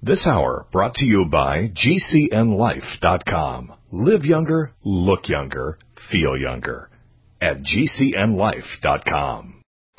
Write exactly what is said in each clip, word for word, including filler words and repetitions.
This hour brought to you by G C N life dot com. Live younger, look younger, feel younger at G C N life dot com.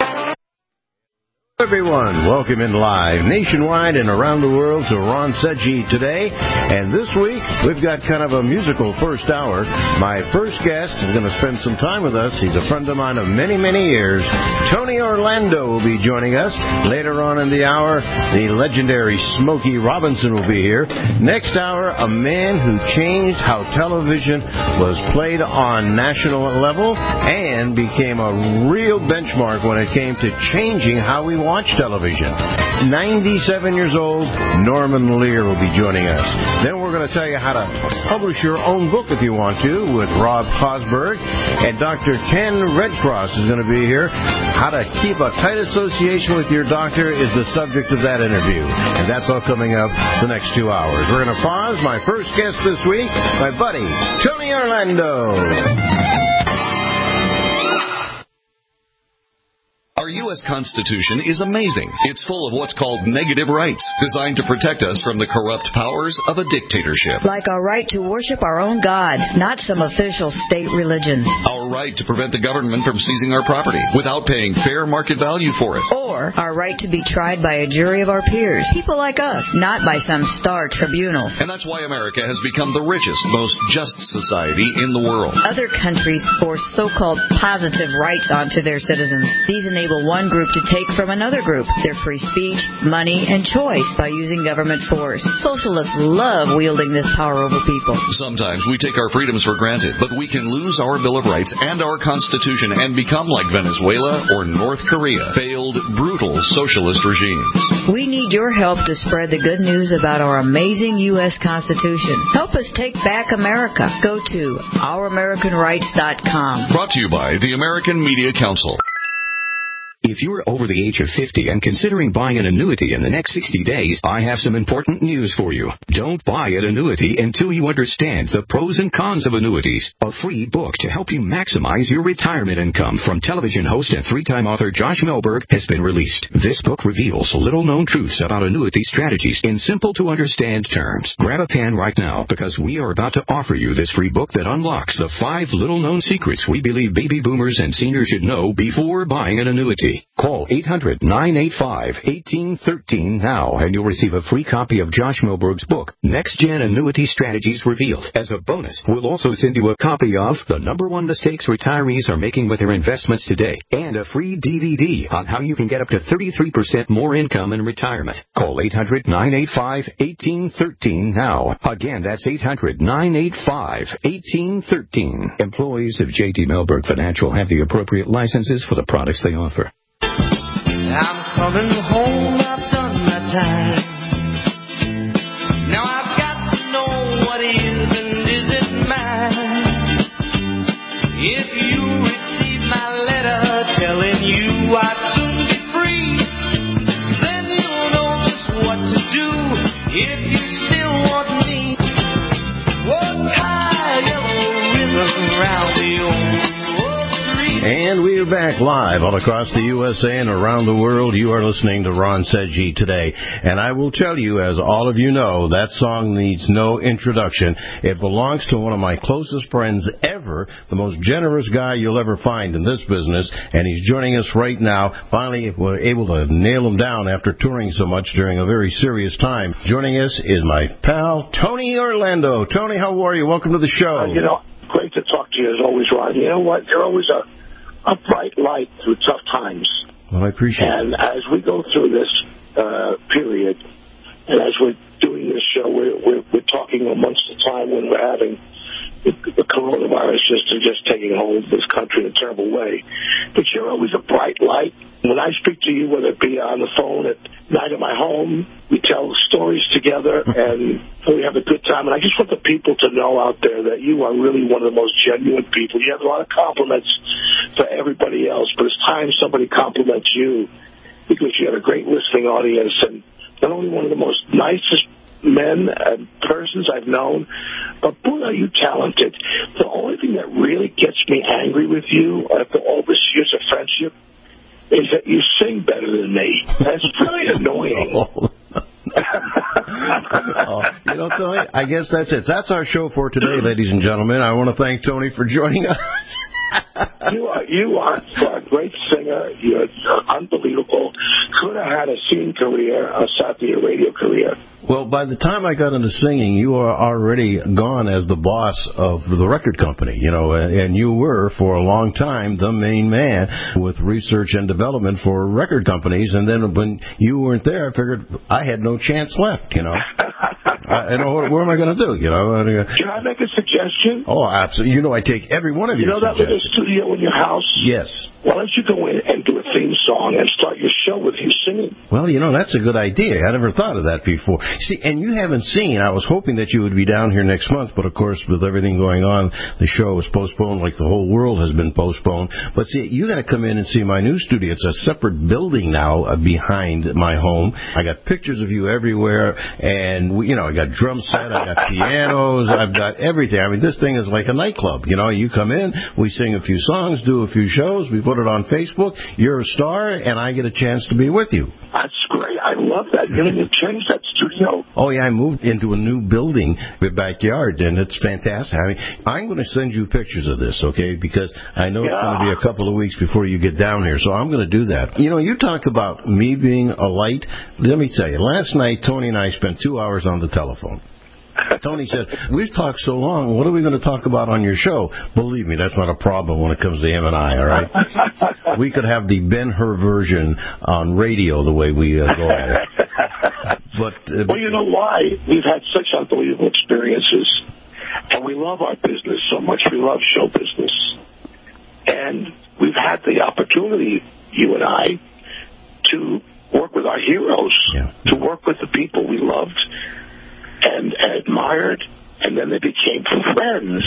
Everyone, welcome in live nationwide and around the world to Ron Seggi today. And this week, we've got kind of a musical first hour. My first guest is going to spend some time with us. He's a friend of mine of many, many years. Tony Orlando will be joining us. Later on in the hour, the legendary Smokey Robinson will be here. Next hour, a man who changed how television was played on national level and became a real benchmark when it came to changing how we watch television. ninety-seven years old, Norman Lear will be joining us. Then we're going to tell you how to publish your own book if you want to with Rob Cosberg. And Doctor Ken Redcross is going to be here. How to keep a tight association with your doctor is the subject of that interview. And that's all coming up the next two hours. We're going to pause. My first guest this week, my buddy, Tony Orlando. Our U S Constitution is amazing. It's full of what's called negative rights, designed to protect us from the corrupt powers of a dictatorship. Like our right to worship our own God, not some official state religion. Our right to prevent the government from seizing our property without paying fair market value for it. Or our right to be tried by a jury of our peers, people like us, not by some star tribunal. And that's why America has become the richest, most just society in the world. Other countries force so-called positive rights onto their citizens. These enable one group to take from another group their free speech, money, and choice by using government force. Socialists love wielding this power over people. Sometimes we take our freedoms for granted, but we can lose our Bill of Rights and our Constitution and become like Venezuela or North Korea, failed, brutal socialist regimes. We need your help to spread the good news about our amazing U S Constitution. Help us take back America. Go to our american rights dot com. Brought to you by the American Media Council. If you're over the age of fifty and considering buying an annuity in the next sixty days, I have some important news for you. Don't buy an annuity until you understand the pros and cons of annuities. A free book to help you maximize your retirement income from television host and three-time author Josh Melberg has been released. This book reveals little-known truths about annuity strategies in simple-to-understand terms. Grab a pen right now because we are about to offer you this free book that unlocks the five little-known secrets we believe baby boomers and seniors should know before buying an annuity. Call eight hundred, nine eight five, one eight one three now and you'll receive a free copy of Josh Melberg's book, Next Gen Annuity Strategies Revealed. As a bonus, we'll also send you a copy of The Number One Mistakes Retirees Are Making with Their Investments Today and a free D V D on how you can get up to thirty-three percent more income in retirement. Call eight hundred, nine eight five, one eight one three now. Again, that's eight hundred, nine eight five, one eight one three. Employees of J D Melberg Financial have the appropriate licenses for the products they offer. I'm coming home, I've done my time. Now I've got to know what is and isn't mine. If you receive my letter telling you I'd soon be free, then you'll know just what to do if you still want me. Walk high, yellow river around the old. And we're back live all across the U S A and around the world. You are listening to Ron Seggi today. And I will tell you, as all of you know, that song needs no introduction. It belongs to one of my closest friends ever, the most generous guy you'll ever find in this business. And he's joining us right now. Finally, we're able to nail him down after touring so much during a very serious time. Joining us is my pal, Tony Orlando. Tony, how are you? Welcome to the show. Uh, you know, great to talk to you as always, Ron. You know what? You're always a a bright light through tough times. Well, I appreciate and it. And as we go through this uh, period, and as we're doing this show, we're, we're, we're talking amongst the time when we're having the, the coronavirus just, just taking hold of this country in a terrible way. But you're always a bright light. When I speak to you, whether it be on the phone at night at my home, we tell stories together, and we have a good time. And I just want the people to know out there that you are really one of the most genuine people. You have a lot of compliments for everybody else, but it's time somebody compliments you because you have a great listening audience, and not only one of the most nicest men and persons I've known, but boy, are you talented. The only thing that really gets me angry with you after all these years of friendship is that you sing better than me. That's really annoying. Oh, you know, Tony, I guess that's it. That's our show for today, ladies and gentlemen. I want to thank Tony for joining us. You are you are a great singer. You're unbelievable. Could have had a singing career, a Satya radio career. Well, by the time I got into singing, you are already gone as the boss of the record company, you know, and you were for a long time the main man with research and development for record companies. And then when you weren't there, I figured I had no chance left, you know. I, you know, what, what am I going to do, you know? Can I make a suggestion? Oh, absolutely. You know, I take every one of you your know that little studio in your house? Yes. Why don't you go in and do a theme song and start your show with you singing? Well, you know, that's a good idea. I never thought of that before. See, and you haven't seen, I was hoping that you would be down here next month, but of course, with everything going on, the show was postponed like the whole world has been postponed. But see, you got to come in and see my new studio. It's a separate building now uh, behind my home. I got pictures of you everywhere, and, we, you know, I got drum set, I got pianos, I've got everything. I mean, this thing is like a nightclub. You know, you come in, we sing a few songs, do a few shows, we put it on Facebook, you're a star, and I get a chance to be with you. That's great. I love that. You know, you changed that studio. Oh, yeah, I moved into a new building, the backyard, and it's fantastic. I mean, I'm going to send you pictures of this, okay, because I know yeah. it's going to be a couple of weeks before you get down here, so I'm going to do that. You know, you talk about me being a light. Let me tell you, last night, Tony and I spent two hours on the telephone. Tony said, we've talked so long, what are we going to talk about on your show? Believe me, that's not a problem when it comes to him and I, all right? We could have the Ben-Hur version on radio the way we uh, go at it. But uh, well, you know why? We've had such unbelievable experiences, and we love our business so much. We love show business. And we've had the opportunity, you and I, to work with our heroes, yeah. to work with the people we loved and admired, and then they became friends,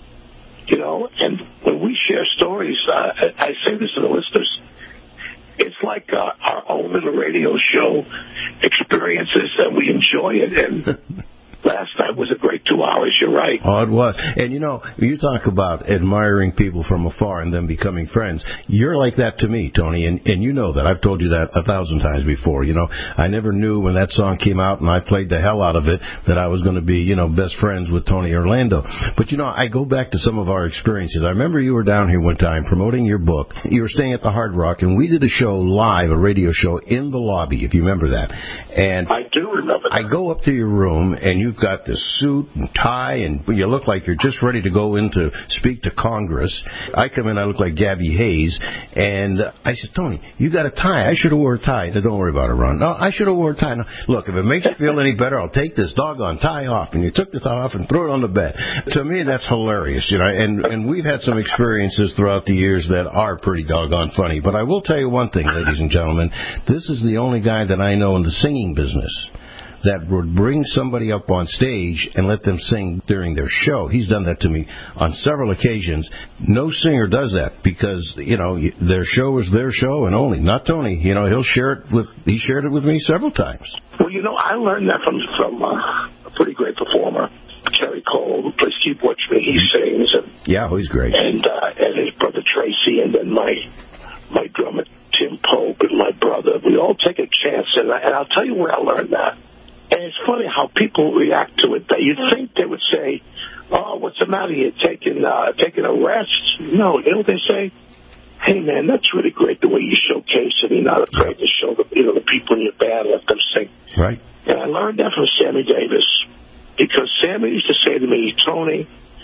you know. And when we share stories, uh, I, I say this to the listeners, it's like uh, our own little radio show experiences, and we enjoy it. And last night was a great two hours, you're right. Oh, it was. And, you know, you talk about admiring people from afar and then becoming friends. You're like that to me, Tony, and, and you know that. I've told you that a thousand times before. You know, I never knew when that song came out and I played the hell out of it that I was going to be, you know, best friends with Tony Orlando. But, you know, I go back to some of our experiences. I remember you were down here one time promoting your book. You were staying at the Hard Rock, and we did a show live, a radio show, in the lobby, if you remember that. And I do remember that. I go up to your room, and you've got this suit and tie, and you look like you're just ready to go in to speak to Congress. I come in, I look like Gabby Hayes, and I said, Tony, you got a tie. I should have wore a tie. No, don't worry about it, Ron. No, I should have wore a tie. No, look, if it makes you feel any better, I'll take this doggone tie off. And you took the tie off and threw it on the bed. To me, that's hilarious, you know, and, and we've had some experiences throughout the years that are pretty doggone funny. But I will tell you one thing, ladies and gentlemen, this is the only guy that I know in the singing business that would bring somebody up on stage and let them sing during their show. He's done that to me on several occasions. No singer does that because, you know, their show is their show and only, not Tony. You know, he'll share it with, he shared it with me several times. Well, you know, I learned that from, from uh, a pretty great performer, Kerry Cole, who plays Keep Watch Me. He sings. And, yeah, oh, he's great. And, uh, and his brother Tracy, and then my, my drummer Tim Pope and my brother. We all take a chance, and, I, and I'll tell you where I learned that. And it's funny how people react to it. That you'd think they would say, oh, what's the matter? You're taking, uh, taking a rest? No, you know what they say? Hey, man, that's really great the way you showcase it. You're not afraid to show the, you know, the people in your band, let them sing. Right. And I learned that from Sammy Davis. Because Sammy used to say to me, Tony,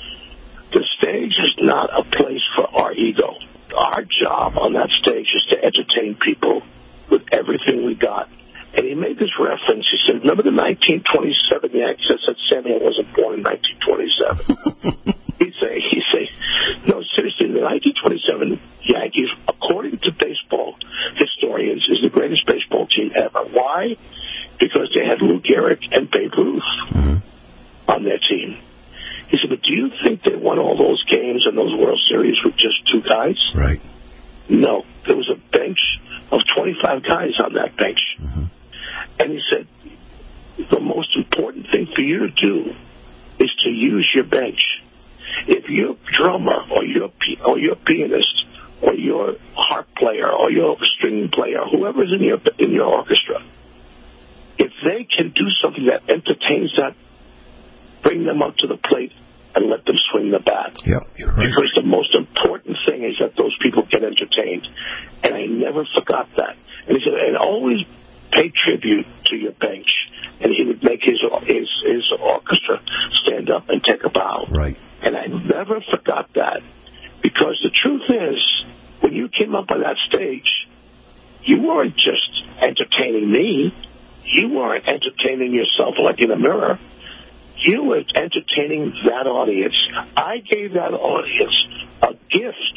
the stage is not a place for our ego. Our job on that stage is to entertain people with everything we got. And he made this reference. He said, remember the nineteen twenty-seven Yankees? I said, Sammy, I wasn't born in nineteen twenty-seven. he'd say, he'd say, no, seriously, the nineteen twenty-seven Yankees, according to baseball historians, is the greatest baseball team ever. Why? Because they had Lou Gehrig and Babe Ruth mm-hmm. on their team. He said, but do you think they won all those games and those World Series with just two guys? Right. No. There was a bench of twenty-five guys on that bench. Mm-hmm. And he said, the most important thing for you to do is to use your bench. If you're a drummer or you're a, or you're a pianist or you're a harp player or you're a string player, whoever's in your in your orchestra, if they can do something that entertains that, bring them up to the plate and let them swing the bat. Yep, you're right. Because the most important thing is that those people get entertained. And I never forgot that. And he said, and always pay tribute to your bench. And he would make his his, his orchestra stand up and take a bow. Right. And I never forgot that. Because the truth is, when you came up on that stage, you weren't just entertaining me. You weren't entertaining yourself like in a mirror. You were entertaining that audience. I gave that audience a gift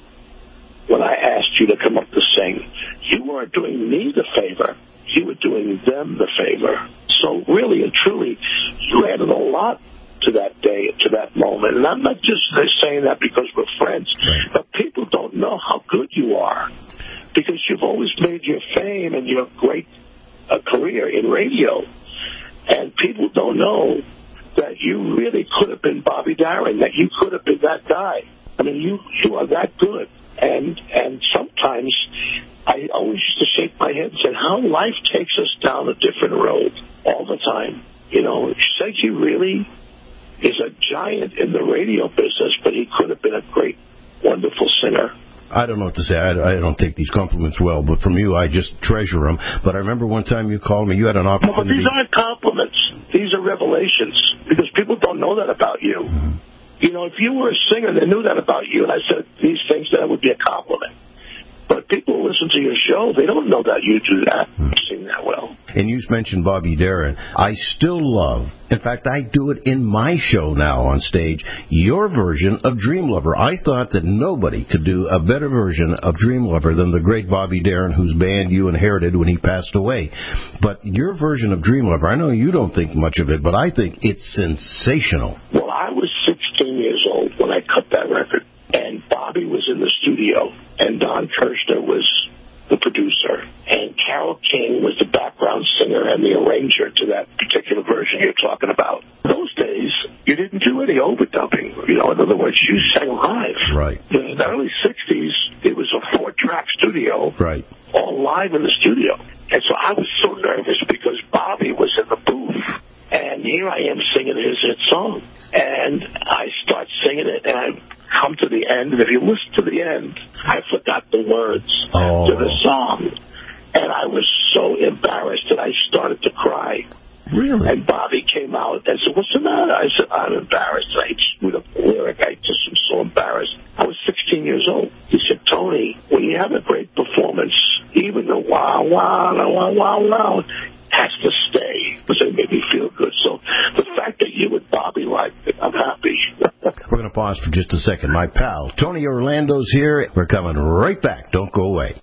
when I asked you to come up to sing. You weren't doing me the favor. You were doing them the favor. So really and truly, you added a lot to that day, to that moment. And I'm not just saying that because we're friends, right. but people don't know how good you are because you've always made your fame and your great uh, career in radio. And people don't know that you really could have been Bobby Darin, that you could have been that guy. I mean, you you are that good. And and sometimes I always used to shake my head and say, how life takes us down a different road all the time. You know, Seggy really is a giant in the radio business, but he could have been a great, wonderful singer. I don't know what to say. I, I don't take these compliments well, but from you, I just treasure them. But I remember one time you called me. You had an opportunity. No, but these aren't compliments. These are revelations because people don't know that about you. Mm-hmm. You know, if you were a singer and they knew that about you, and I said these things, that would be a compliment. But people who listen to your show, they don't know that you do that. You sing that well. And you mentioned Bobby Darin. I still love, in fact, I do it in my show now on stage, your version of Dream Lover. I thought that nobody could do a better version of Dream Lover than the great Bobby Darin, whose band you inherited when he passed away. But your version of Dream Lover, I know you don't think much of it, but I think it's sensational. Well, I was sixteen years old when I cut that record. And Bobby was in the studio, and Don Kirshner was the producer, and Carole King was the background singer and the arranger to that particular version you're talking about. Those days, you didn't do any overdubbing. You know, in other words, you sang live. Right. In the early sixties, it was a four-track studio. Right. All live in the studio. And so I was so nervous because Bobby was in the booth. And here I am singing his hit song. And I start singing it, and I come to the end. And if you listen to the end, I forgot the words oh. to the song. And I was so embarrassed that I started to cry. Really? And Bobby came out and said, what's the matter? I said, I'm embarrassed. I screwed up the lyric. I just am so embarrassed. I was sixteen years old. He said, Tony, when you have a great performance, even the wow, wow, wow, wow, wow, has to stay because it made me feel good. So the fact that you and Bobby liked it, I'm happy. We're going to pause for just a second. My pal, Tony Orlando's here. We're coming right back. Don't go away.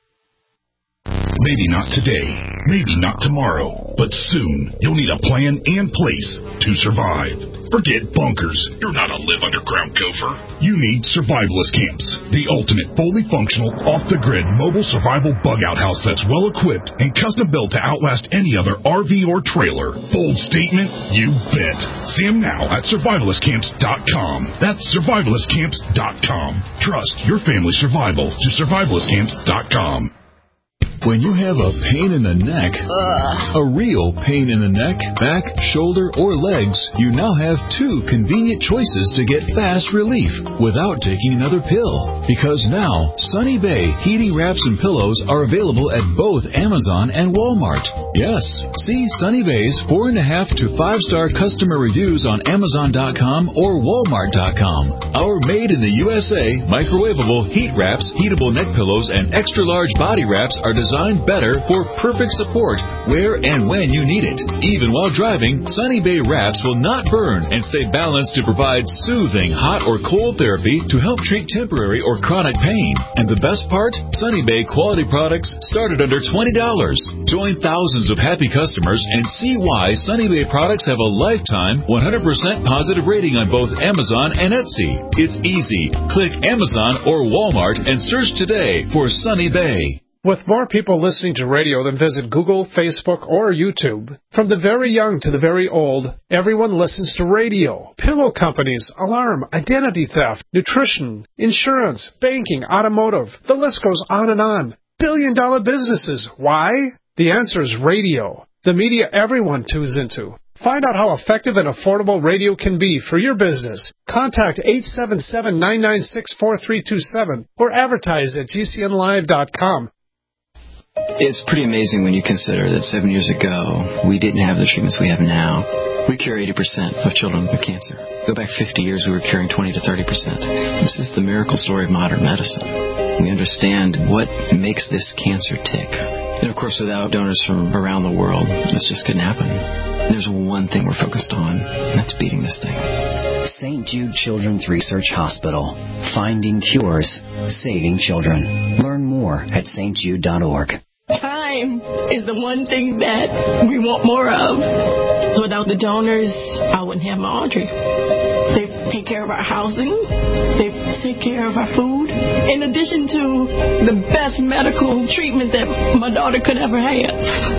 Maybe not today, maybe not tomorrow, but soon you'll need a plan and place to survive. Forget bunkers. You're not a live underground gopher. You need survivalist camps, the ultimate fully functional, off-the-grid mobile survival bug-out house that's well-equipped and custom-built to outlast any other R V or trailer. Bold statement? You bet. See them now at survivalist camps dot com. That's survivalist camps dot com. Trust your family's survival to survivalist camps dot com. When you have a pain in the neck, Ugh. a real pain in the neck, back, shoulder, or legs, you now have two convenient choices to get fast relief without taking another pill. Because now, Sunny Bay heating wraps and pillows are available at both Amazon and Walmart. Yes, see Sunny Bay's four and a half to five star customer reviews on Amazon dot com or Walmart dot com. Our made in the U S A microwavable heat wraps, heatable neck pillows, and extra large body wraps are designed Designed better for perfect support where and when you need it. Even while driving, Sunny Bay wraps will not burn and stay balanced to provide soothing hot or cold therapy to help treat temporary or chronic pain. And the best part? Sunny Bay quality products start at under twenty dollars. Join thousands of happy customers and see why Sunny Bay products have a lifetime one hundred percent positive rating on both Amazon and Etsy. It's easy. Click Amazon or Walmart and search today for Sunny Bay. With more people listening to radio than visit Google, Facebook, or YouTube, from the very young to the very old, everyone listens to radio. Pillow companies, alarm, identity theft, nutrition, insurance, banking, automotive, the list goes on and on. Billion dollar businesses. Why? The answer is radio. the media everyone tunes into. Find out how effective and affordable radio can be for your business. Contact eight seven seven, nine nine six, four three two seven or advertise at G C N live dot com. It's pretty amazing when you consider that seven years ago, we didn't have the treatments we have now. We cure eighty percent of children with cancer. Go back fifty years, we were curing twenty to thirty percent. This is the miracle story of modern medicine. We understand what makes this cancer tick. And of course, without donors from around the world, this just couldn't happen. And there's one thing we're focused on, and that's beating this thing. Saint Jude Children's Research Hospital. Finding cures, saving children. Learn more at S T Jude dot org. Time is the one thing that we want more of. Without the donors, I wouldn't have my Audrey. They take care of our housing. They take care of our food. In addition to the best medical treatment that my daughter could ever have.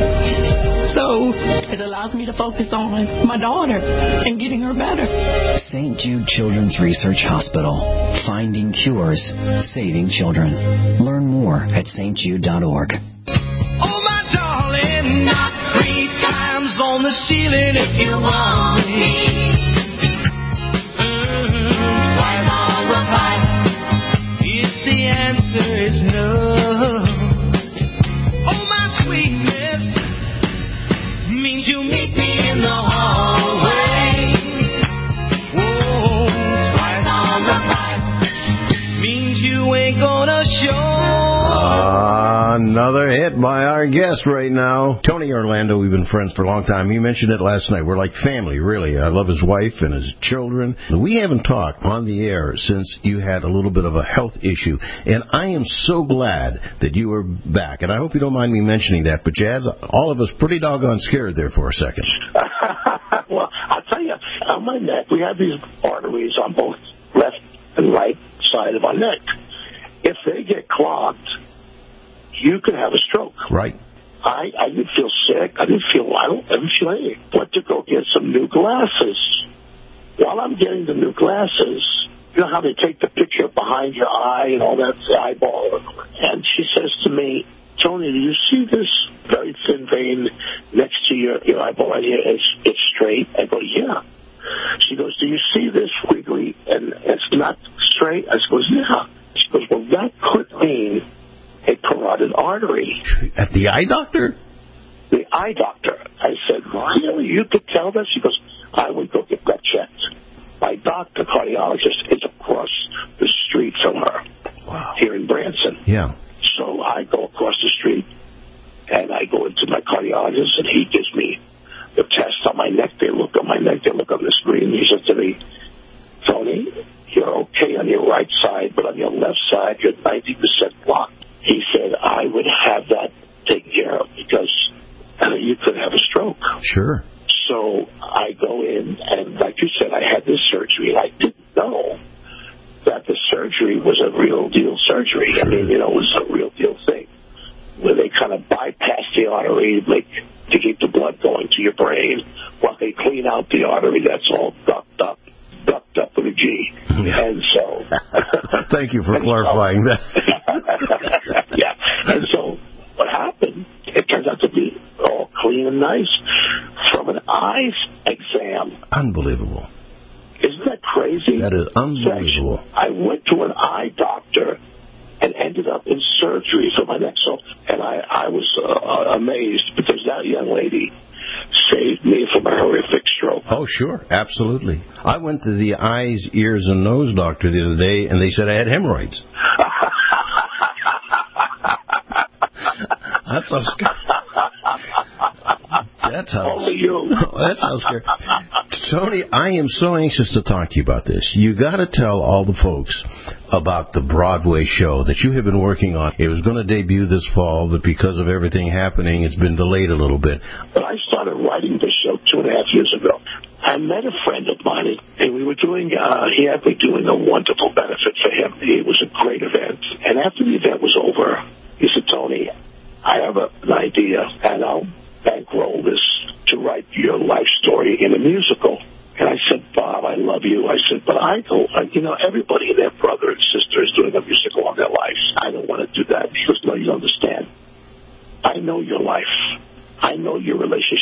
So it allows me to focus on my daughter and getting her better. Saint Jude Children's Research Hospital. Finding cures, saving children. Learn more at S T Jude dot org. Oh, my darling, knock three times on the ceiling if you want me. Mm-hmm. Twice on the pipe if the answer is no. Oh, my sweetness means you meet me in the hallway. Whoa, twice on the pipe means you ain't gonna show. Another hit by our guest right now, Tony Orlando. We've been friends for a long time. He mentioned it last night. We're like family, really. I love his wife and his children. We haven't talked on the air since you had a little bit of a health issue, and I am so glad that you are back. And I hope you don't mind me mentioning that, but you had all of us pretty doggone scared there for a second. Well, I'll tell you, on my neck, we have these arteries on both left and right side of our neck. If they get clogged, you could have a stroke. Right. I, I didn't feel sick. I didn't feel, I don't, I didn't feel anything. Went to go get some new glasses. While I'm getting the new glasses, you know how they take the picture behind your eye and all that, the eyeball? And she says to me, Tony, do you see this very thin vein next to your, your eyeball right here? It's, it's straight. I go, yeah. She goes, do you see this wiggly and it's not straight? I goes, yeah. She goes, well, that could mean a carotid artery. At the eye doctor? The eye doctor. I said, really? You could tell that? She goes, I would go get that checked. My doctor, cardiologist, is across the street from her. Wow. Here in Branson. Yeah. So I go across the street, and I go into my cardiologist, and he gives me the test on my neck. They look on my neck. They look on the screen. He says to me, Tony, you're okay on your right side, but on your left side, you're ninety percent blocked. He said, I would have that taken care of because uh, you could have a stroke. Sure. So I go in, and like you said, I had this surgery, and I didn't know that the surgery was a real deal surgery. Sure. I mean, you know, it was a real deal thing where they kind of bypass the artery make, to keep the blood going to your brain while they clean out the artery that's all ducked up. Ducked up with a G. Yeah. And so... Thank you for clarifying so, that. Yeah. And so what happened, it turns out to be all clean and nice from an eyes exam. Unbelievable. Isn't that crazy? That is unbelievable. So I went to an eye doctor and ended up in surgery for my neck. So, and I, I was uh, amazed because that young lady saved me from a horrific stroke. Oh, sure. Absolutely. I went to the eyes, ears, and nose doctor the other day, and they said I had hemorrhoids. That's how scary. That's how, Only you. That's how scary. Tony, I am so anxious to talk to you about this. You got to tell all the folks about the Broadway show that you have been working on. It was going to debut this fall, but because of everything happening, it's been delayed a little bit. But I started writing this show two and a half years ago. I met a friend of mine, and we were doing, uh, he had me doing a wonderful benefit for him. It was a great event. And after the event was over, he said, Tony, I have a, an idea, and I'll bankroll this to write your life story in a musical. And I said, Bob, I love you. I said, but I don't, you know, everybody and their brother and sister is doing a musical on their lives. I don't want to do that. He goes, no, you don't understand. I know your life. I know your relationship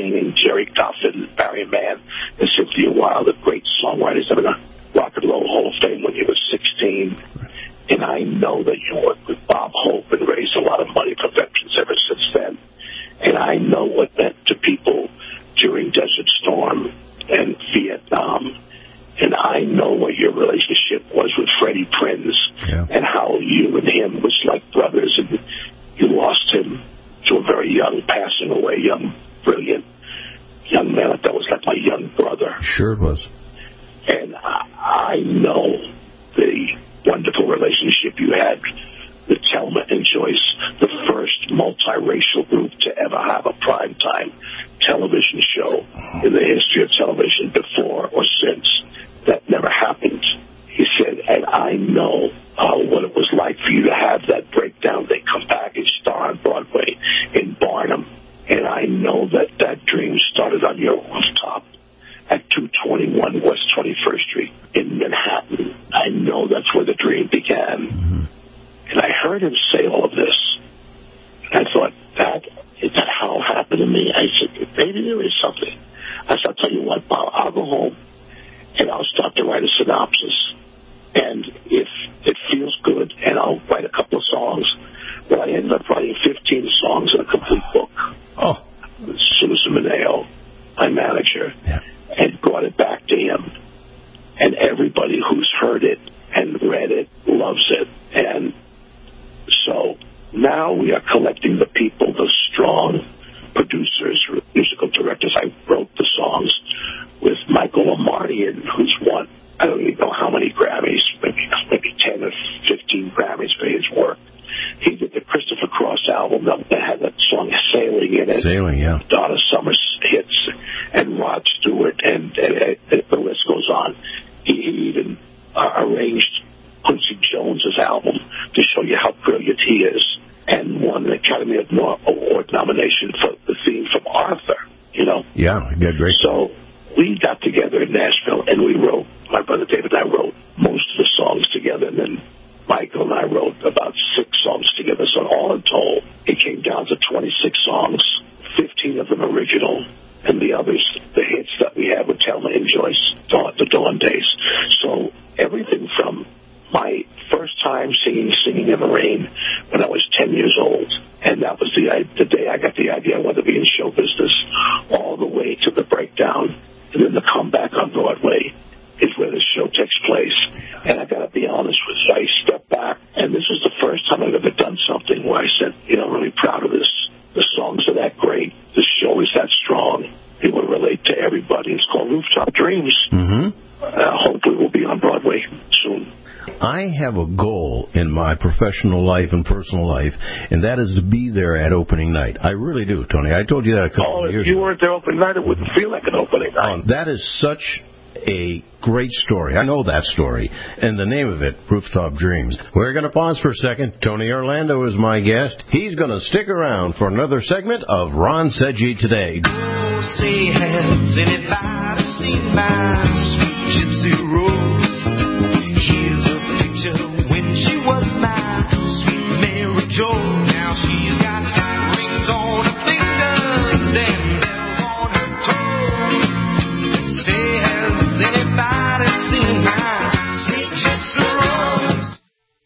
Wayne and Jerry Goffin and Barry Mann and Cynthia Wilde, the great songwriters that are in the Rock and Roll Hall of Fame when you were sixteen. And I know that you worked with Bob Hope and raised a lot of money for veterans ever since then. And I know what meant to people during Desert Storm and Vietnam. And I know what your relationship was with Freddie Prinze, yeah. and how you and him was like brothers, and you lost him to a very young, passing away, young, brilliant young man. That was like my young brother. Sure it was. And I, I know the wonderful relationship you had with Thelma and Joyce, the first multiracial group to ever have a primetime television show in the history of television before or since. That never happened. He said, and I know uh, what it was like for you to have that breakdown. They come back and star on Broadway in Barnum. And I know that that dream started on your rooftop at two twenty-one West twenty-first Street in Manhattan. I know that's where the dream began. Mm-hmm. And I heard him say all of this. And I thought, that, is that how it happened to me? I said, maybe there is something. I said, I'll tell you what, Bob, I'll go home and I'll start to write a synopsis. And if it feels good, and I'll write a couple of songs. Well, I ended up writing fifteen songs in a complete book. Oh. Susan Mineo, my manager, yeah. and brought it back to him. And everybody who's heard it and read it loves it. And so now we are collecting the people, the strong producers, musical directors. I wrote the songs with Michael Omartian, who's won, I don't even know how many Grammys, maybe, maybe ten or fifteen Grammys for his work. He did the Christopher Cross album that had that song Sailing in it. Sailing, yeah. Donna Summer's hits, and Rod Stewart, and, and, and the list goes on. He, he even uh, arranged Quincy Jones's album to show you how brilliant he is, and won the Academy Award nomination for the theme from Arthur, you know? Yeah, yeah, great. So we got together in Nashville, and we wrote, my brother David and I wrote most of the songs together, and then Michael and I wrote about six songs together. So all in total, it came down to twenty-six songs, fifteen of them original, and the others, the hits that we had with Thelma and Joyce, Dawn, the Dawn Days. So everything from my first time singing Singing in the Rain when I was ten years old, and that was the, the day I got the idea I wanted to be in show business, all the way to the breakdown, and then the comeback on Broadway is where the show takes place. And I got to be honest with you, I stepped back, and this was the first time I've ever done something where I said, you know, I'm really proud of this. The songs are that great. The show is that strong. It will relate to everybody. It's called Rooftop Dreams. Mm-hmm. Uh, hopefully we'll be on Broadway soon. I have a goal in my professional life and personal life, and that is to be there at opening night. I really do, Tony. I told you that a couple oh, of years if ago. you weren't there opening night, it wouldn't feel like an opening night. Um, that is such a great story. I know that story. And the name of it, Rooftop Dreams. We're going to pause for a second. Tony Orlando is my guest. He's going to stick around for another segment of Ron Seggi Today. Oh, say, has anybody seen my sweet gypsy rose? Here's a picture when she was my sweet Mary Jo. Now she's got rings on her fingers and bells on her toes. Say, has anybody seen my sweet gypsy rose?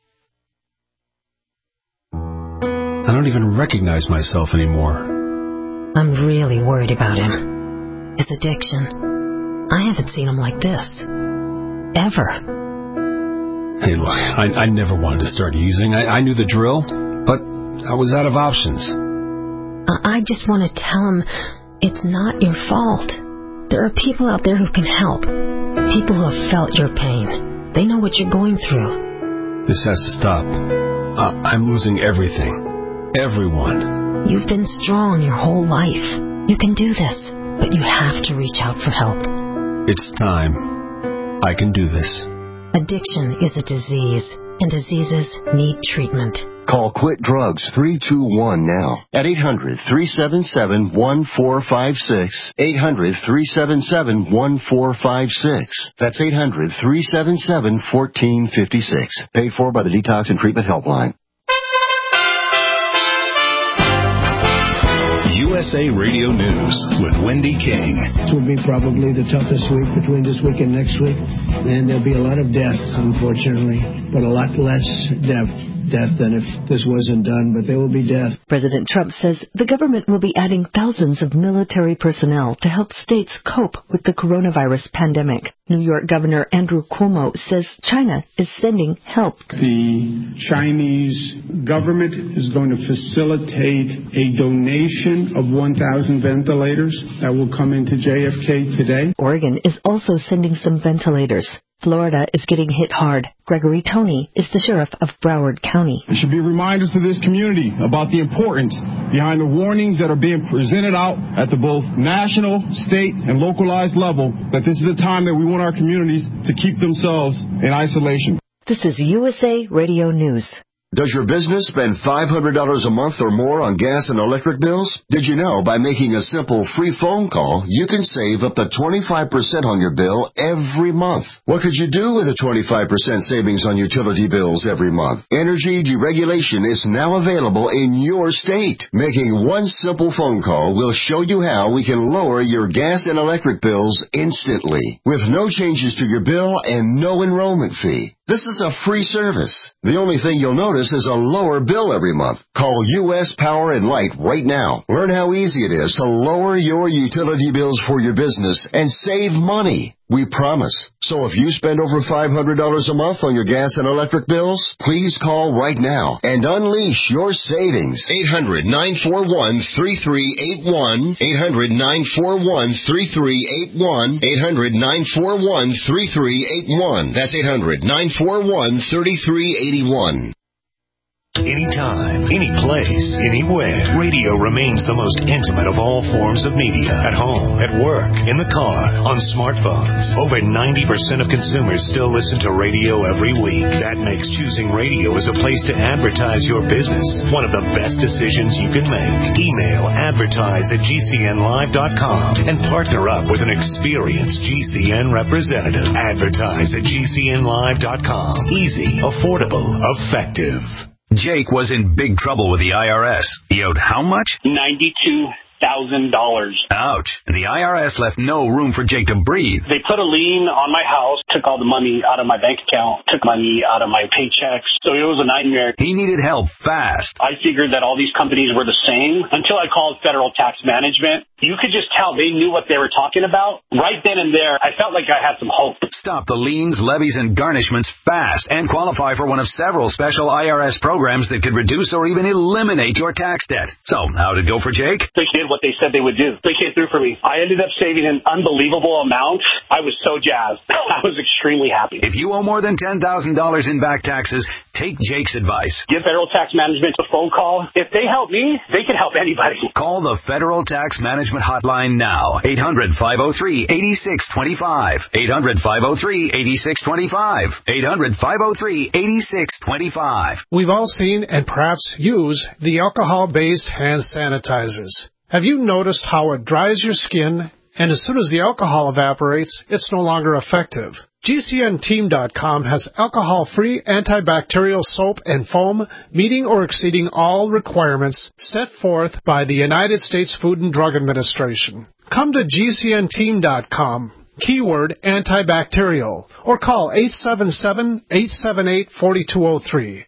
I don't even recognize myself anymore. I'm really worried about him. His addiction. I haven't seen him like this. Ever. Hey, look, I, I never wanted to start using. I, I knew the drill, but I was out of options. I, I just want to tell him it's not your fault. There are people out there who can help. People who have felt your pain. They know what you're going through. This has to stop. Uh, I'm losing everything. Everyone. You've been strong your whole life. You can do this, but you have to reach out for help. It's time. I can do this. Addiction is a disease, and diseases need treatment. Call Quit Drugs three two one now at eight hundred, three seven seven, one four five six. eight hundred, three seven seven, one four five six. That's eight hundred, three seven seven, one four five six. Paid for by the Detox and Treatment Helpline. You U S A Radio News with Wendy King. This will be probably the toughest week between this week and next week, and there'll be a lot of death, unfortunately, but a lot less death. death than if this wasn't done, but there will be death. President Trump says the government will be adding thousands of military personnel to help states cope with the coronavirus pandemic. New York Governor Andrew Cuomo says China is sending help. The Chinese government is going to facilitate a donation of one thousand ventilators that will come into J F K today. Oregon is also sending some ventilators. Florida is getting hit hard. Gregory Toney is the sheriff of Broward County. There should be reminders to this community about the importance behind the warnings that are being presented out at the both national, state, and localized level that this is the time that we want our communities to keep themselves in isolation. This is U S A Radio News. Does your business spend five hundred dollars a month or more on gas and electric bills? Did you know by making a simple free phone call, you can save up to twenty-five percent on your bill every month? What could you do with a twenty-five percent savings on utility bills every month? Energy deregulation is now available in your state. Making one simple phone call will show you how we can lower your gas and electric bills instantly with no changes to your bill and no enrollment fee. This is a free service. The only thing you'll notice is a lower bill every month. Call U S Power and Light right now. Learn how easy it is to lower your utility bills for your business and save money. We promise. So if you spend over five hundred dollars a month on your gas and electric bills, please call right now and unleash your savings. eight hundred, nine four one, three three eight one. eight hundred, nine four one, three three eight one. eight hundred, nine four one, three three eight one. That's eight hundred, nine four one, three three eight one. Anytime, any place, anywhere. Radio remains the most intimate of all forms of media. At home, at work, in the car, on smartphones. Over ninety percent of consumers still listen to radio every week. That makes choosing radio as a place to advertise your business one of the best decisions you can make. Email advertise at G C N live dot com and partner up with an experienced G C N representative. Advertise at G C N live dot com. Easy, affordable, effective. Jake was in big trouble with the I R S. He owed how much? ninety-two thousand dollars. Ouch. And the I R S left no room for Jake to breathe. They put a lien on my house, took all the money out of my bank account, took money out of my paychecks. So it was a nightmare. He needed help fast. I figured that all these companies were the same until I called Federal Tax Management. You could just tell they knew what they were talking about. Right then and there, I felt like I had some hope. Stop the liens, levies, and garnishments fast and qualify for one of several special I R S programs that could reduce or even eliminate your tax debt. So, how'd it go for Jake? They did what they said they would do. They came through for me. I ended up saving an unbelievable amount. I was so jazzed. I was extremely happy. If you owe more than ten thousand dollars in back taxes, take Jake's advice. Give Federal Tax Management a phone call. If they help me, they can help anybody. Call the Federal Tax Management Hotline now. eight hundred, five oh three, eight six two five. eight hundred, five oh three, eight six two five. eight hundred, five oh three, eight six two five. We've all seen and perhaps use the alcohol-based hand sanitizers. Have you noticed how it dries your skin, and as soon as the alcohol evaporates, it's no longer effective? G C N team dot com has alcohol-free antibacterial soap and foam meeting or exceeding all requirements set forth by the United States Food and Drug Administration. Come to G C N team dot com, keyword antibacterial, or call eight seven seven, eight seven eight, four two zero three.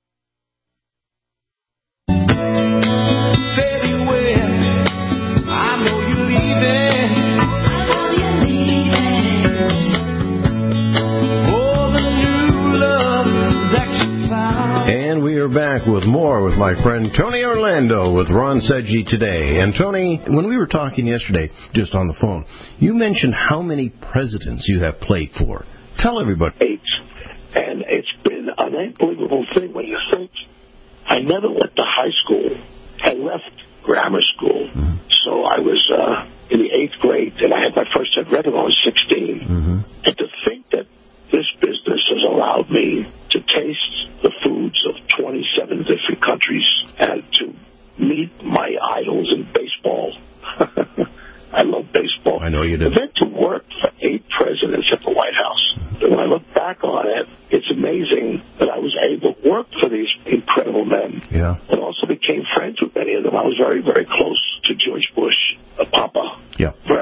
And we are back with more with my friend Tony Orlando with Ron Sedgy today. And Tony, when we were talking yesterday, just on the phone, you mentioned how many presidents you have played for. Tell everybody. Eight. And it's been an unbelievable thing when you think. I never went to high school. I left grammar school. Mm-hmm. So I was uh, in the eighth grade, and I had my first head read when I was sixteen. Mm-hmm. And to think that this business has allowed me to taste the foods of twenty-seven different countries and to meet my idols in baseball. I love baseball. I know you do. And then to work for eight presidents at the White House. And when I look back on it, it's amazing that I was able to work for these incredible men. Yeah. And also became friends with many of them. I was very, very close to George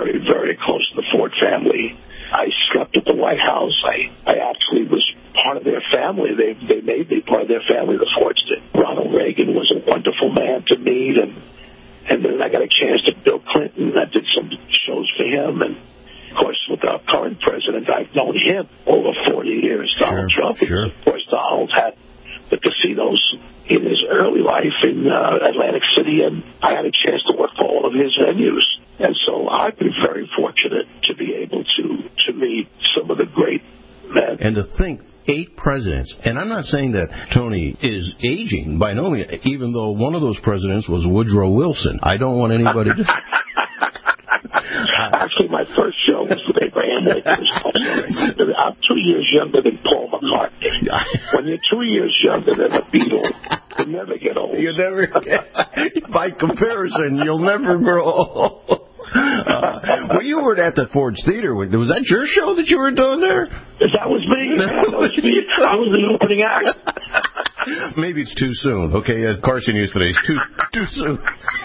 very, very close to the Ford family. I slept at the White House. I, I actually was part of their family. They they made me part of their family, the Fords did. Ronald Reagan was a wonderful man to meet, and and then I got a chance to Bill Clinton. I did some shows for him, and of course with our current president, I've known him over forty years, Donald sure, Trump. Sure. Of course, Donald had the casinos in his early life in uh, Atlantic City, and I had a chance to work for all of his venues. And so I've been very fortunate to be able to, to meet some of the great men. And to think eight presidents, and I'm not saying that Tony is aging by no means, even though one of those presidents was Woodrow Wilson. I don't want anybody to... Actually, my first show was with Abraham Lincoln. I'm two years younger than Paul McCartney. When you're two years younger than a Beatle, you never get old. You never get, by comparison, you'll never grow old. Uh, well, you were at the Ford's Theater. Was that your show that you were doing there? That was me. That was me. I was the opening act. Maybe it's too soon. Okay, as Carson used to say, it's too, too soon.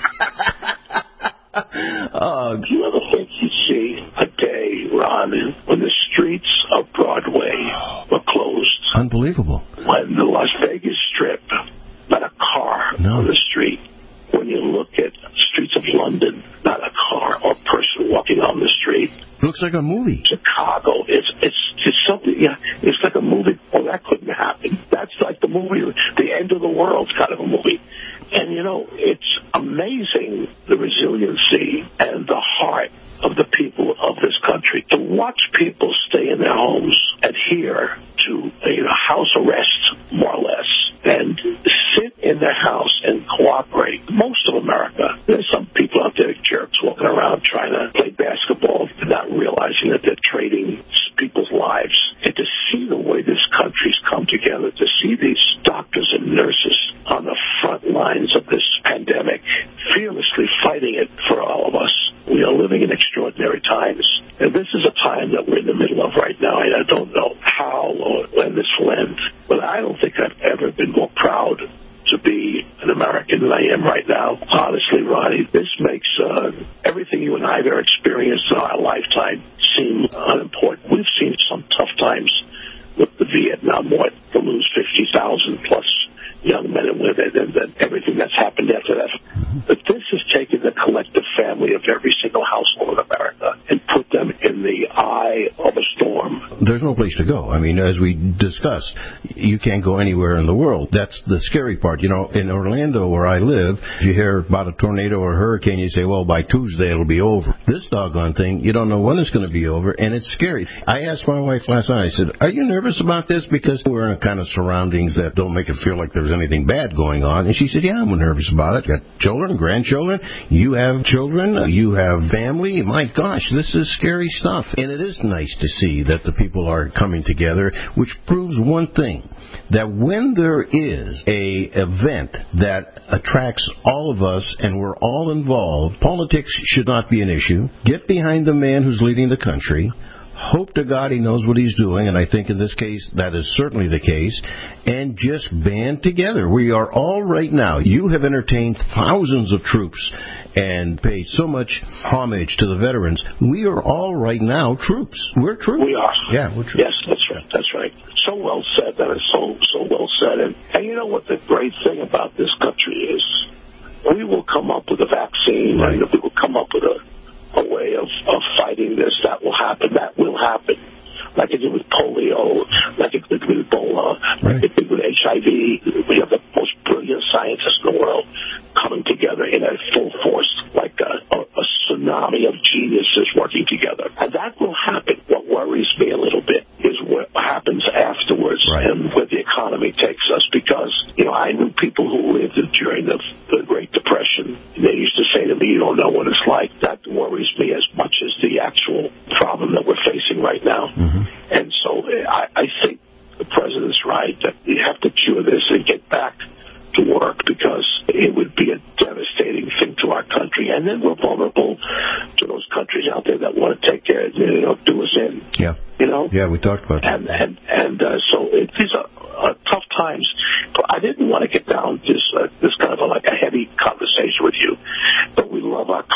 Uh, Do you ever think you'd see a day, Ron, when the streets of Broadway were closed? Unbelievable. When the Las Vegas Strip, not a car no. on the street. When you look at streets of London, not a car or person walking on the street. Looks like a movie. Chicago, it's it's just something. Yeah, it's like a movie. Oh, that couldn't happen. That's like the movie, the end of the world kind of a movie. And, you know, it's amazing the resiliency and the heart of the people of this country. To watch people stay in their homes, adhere to you know, house arrest, more or less, and sit in their house and cooperate. Most of America, there's some people out there, jerks, walking around trying to play basketball, not realizing that they're trading people's lives. And to see the way this country's come together, to see these doctors and nurses on the front lines of this pandemic, fearlessly fighting it for all of us. We are living in extraordinary times. And this is a time that we're in the middle of right now, and I don't know how or when this will end. But I don't think I've ever been more proud to be an American than I am right now. Honestly, Ronnie, this makes uh, everything you and I have ever experienced in our lifetime seem unimportant. We've seen some tough times with the Vietnam War to lose fifty thousand plus young men and women, and then everything that's happened after that. But this has taken the collective family of every single household in America and put them in the eye of a storm. There's no place to go. I mean, as we discussed, you can't go anywhere in the world. That's the scary part. You know, in Orlando, where I live, if you hear about a tornado or a hurricane, you say, well, by Tuesday it'll be over. This doggone thing, you don't know when it's going to be over, and it's scary. I asked my wife last night, I said, are you nervous about this? Because we're in a kind of surroundings that don't make it feel like there's anything bad going on. And she said, yeah, I'm nervous about it. Got children, grandchildren. You have children. You have family. My gosh, this is scary stuff. And it is nice to see that the people are coming together, which proves one thing, that when there is a event that attracts all of us and we're all involved, politics should not be an issue. Get behind the man who's leading the country. Hope to God he knows what he's doing, and I think in this case that is certainly the case, and just band together. We are all right now. You have entertained thousands of troops and paid so much homage to the veterans. We are all right now troops. We're troops. We are. Yeah, we're troops. Yes, that's right. That's right. So well said. That is so, so well said. And, and you know what the great thing about this country is? We will come up with a vaccine, right, and we will come up with a a way of, of fighting this. That will happen. That will happen. Like it did with polio, like it did with Ebola, right, like it did with H I V. We have the most brilliant scientists in the world coming together in a full force, like a, a, a tsunami of geniuses working together. And that will happen. What worries me a little bit is what happens afterwards, right, and where the economy takes us. Because, you know, I knew people who lived during the, the Great Depression. And they used to say to me, you don't know what it's like. That worries me as much as the actual problem that we're facing right now. Mm-hmm. And so I, I think the president's right that we have to cure this and get back to work, because it would be a devastating thing to our country. And then we're vulnerable to those countries out there that want to take care of, you know, do us in. Yeah. You know? Yeah, we talked about that. And, and, and uh, so it, these are uh, tough times. But I didn't want to get down this, uh, this kind of a, like a heavy conversation with you. But we love our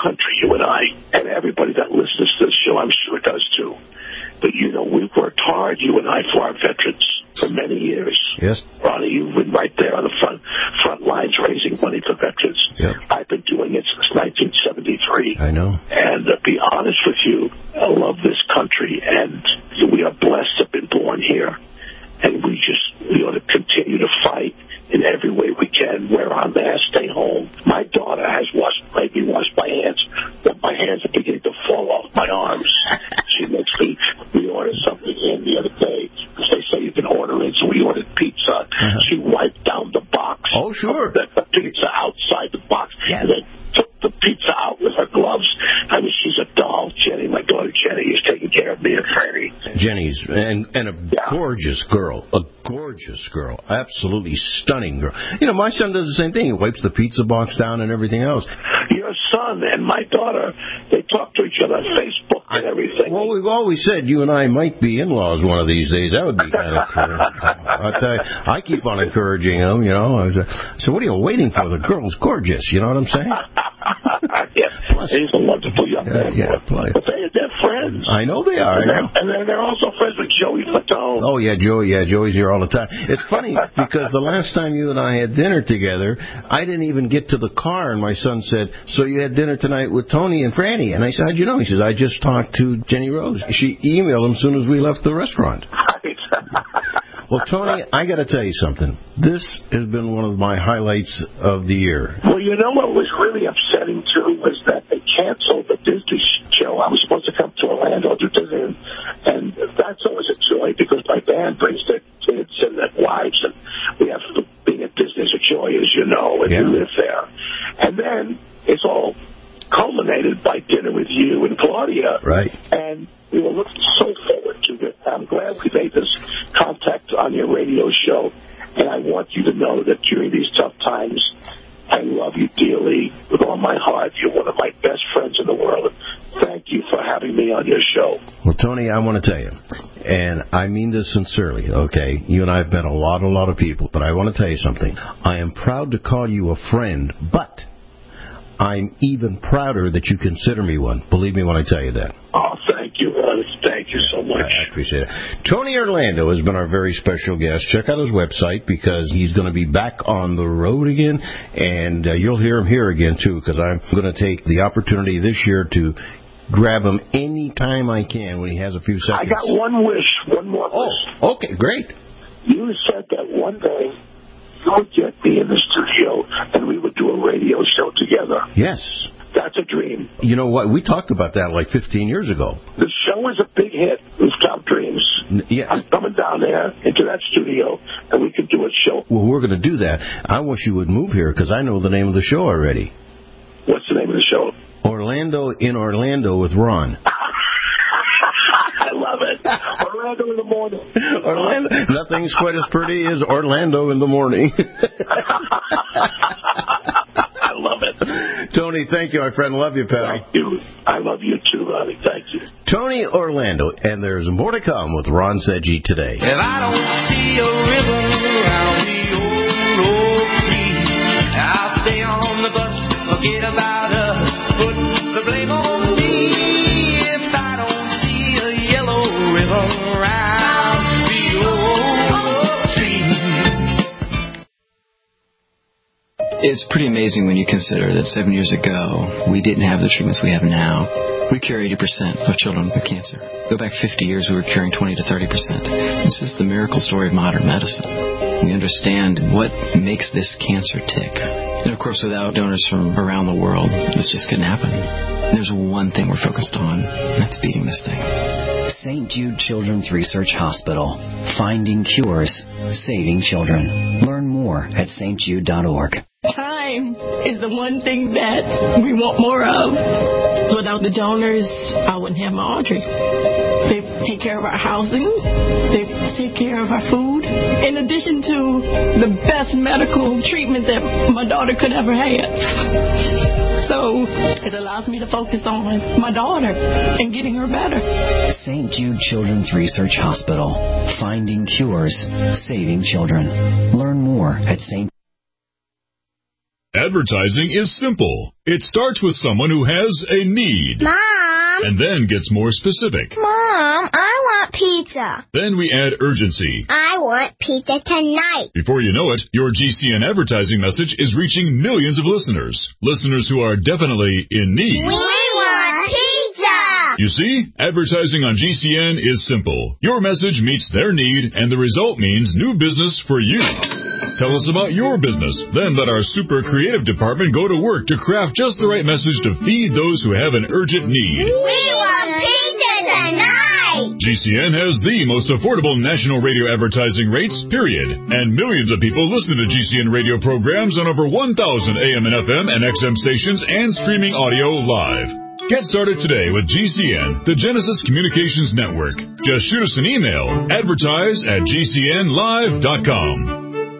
country, you and I, and everybody that listens to this show, I'm sure does too. But, you know, we've worked hard, you and I, for our veterans for many years. Yes. Ronnie, you've been right there on the front front lines raising money for veterans. Yep. I've been doing it since nineteen seventy-three. I know. And to be honest with you, I love this country, and we are blessed to have been born here. And we just, we ought to continue to fight in every way we can. Wear our mask, stay home. My daughter has washed, made me wash my hands, but my hands are beginning to fall off my arms. She makes me, we ordered something in the other day, because they say you can order it, so we ordered pizza. Uh-huh. She wiped down the box. Oh, sure. The, the pizza outside the box. Yes. And then took the pizza out with her gloves. I mean, she's a doll. Jenny, my daughter Jenny, is taking care of me and Franny. Jenny's, and, and a yeah. gorgeous girl, a gorgeous girl, absolutely stunning girl. You know, my son does the same thing. He wipes the pizza box down and everything else. Your son and my daughter, they talk to each other on Facebook and everything. Well, we've always said you and I might be in-laws one of these days. That would be kind of cool. I tell you, I keep on encouraging them, you know. I was, uh, so what are you waiting for? The girl's gorgeous, you know what I'm saying? Yeah, plus, he's a wonderful young man. Yeah, yeah, but they, they're friends. I know they are. And, I know. They're, and they're, they're also friends with Joey Fatone. Oh, yeah, Joey. Yeah, Joey's here all the time. It's funny because the last time you and I had dinner together, I didn't even get to the car, and my son said, so you had dinner tonight with Tony and Franny? And I said, how'd you know? He says, I just talked to Jenny Rose. She emailed him as soon as we left the restaurant. Well, Tony, I got to tell you something. This has been one of my highlights of the year. Well, you know what was really upsetting, too, was that they canceled the Disney show. I was supposed to come to Orlando to Disney, and that's always a joy because my band brings their kids and their wives, and we have being at Disney is a joy, as you know, and yeah. we live there. And then it's all culminated by dinner with you and Claudia. Right. And we were looking so forward to it. I'm glad we made this contact on your radio show. And I want you to know that during these tough times, I love you dearly with all my heart. You're one of my best friends in the world. Thank you for having me on your show. Well, Tony, I want to tell you, and I mean this sincerely, okay? You and I have met a lot, a lot of people, but I want to tell you something. I am proud to call you a friend, but I'm even prouder that you consider me one. Believe me when I tell you that. Oh, thank you, Ron. Thank you so much. I appreciate it. Tony Orlando has been our very special guest. Check out his website because he's going to be back on the road again, and uh, you'll hear him here again, too, because I'm going to take the opportunity this year to grab him any time I can when he has a few seconds. I got one wish, one more wish. Oh, okay, great. You said that one day you would get me in the studio and we would do a radio show together. Yes. That's a dream. You know what? We talked about that like fifteen years ago. The show is a big hit, Rooftop Dreams. Yeah. I'm coming down there into that studio, and we could do a show. Well, we're going to do that. I wish you would move here because I know the name of the show already. What's the name of the show? Orlando in Orlando with Ron. I love it. Orlando in the morning. Orlando. Nothing's quite as pretty as Orlando in the morning. I love it. Tony, thank you, my friend. Love you, pal. Thank you. I love you too, Ronnie. Thank you. Tony Orlando, and there's more to come with Ron Seggi today. If I don't see a river around the old oak tree, I'll stay on the bus, forget about us, put the blame on me. If I don't see a yellow river around the old oak tree. It's pretty amazing when you consider that seven years ago, we didn't have the treatments we have now. We cure eighty percent of children with cancer. Go back fifty years, we were curing twenty to thirty percent. This is the miracle story of modern medicine. We understand what makes this cancer tick. And of course, without donors from around the world, this just couldn't happen. And there's one thing we're focused on, and that's beating this thing. Saint Jude Children's Research Hospital. Finding cures, saving children. Learn more at s t jude dot org. Time is the one thing that we want more of. Without the donors, I wouldn't have my Audrey. They take care of our housing. They take care of our food. In addition to the best medical treatment that my daughter could ever have. So it allows me to focus on my daughter and getting her better. Saint Jude Children's Research Hospital. Finding cures, saving children. Learn more at Saint Advertising is simple. It starts with someone who has a need. Mom! And then gets more specific. Mom, I want pizza. Then we add urgency. I want pizza tonight. Before you know it, your G C N advertising message is reaching millions of listeners. Listeners who are definitely in need. We want pizza! You see, advertising on G C N is simple. Your message meets their need, and the result means new business for you. Tell us about your business. Then let our super creative department go to work to craft just the right message to feed those who have an urgent need. We want pizza tonight! G C N has the most affordable national radio advertising rates, period. And millions of people listen to G C N radio programs on over one thousand A M and F M and X M stations and streaming audio live. Get started today with G C N, the Genesis Communications Network. Just shoot us an email, advertise at G C N live dot com.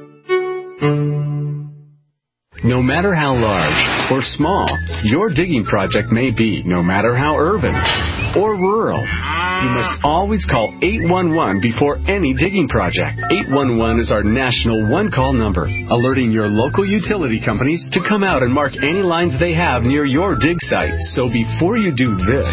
No matter how large or small your digging project may be, no matter how urban or rural, you must always call eight one one before any digging project. eight one one is our national one-call number, alerting your local utility companies to come out and mark any lines they have near your dig site. So before you do this